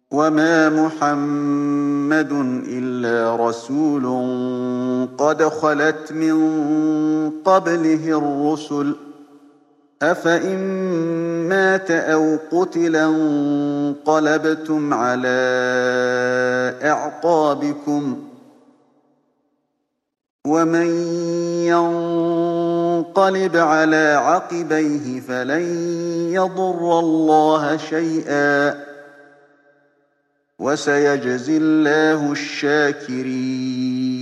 وما محمد إلا رسول قد خلت من قبله الرسل أفإن مات أو قتلا انقلبتم على أعقابكم ومن ينقلب على عقبيه فلن يضر الله شيئا وسيجزي الله الشاكرين.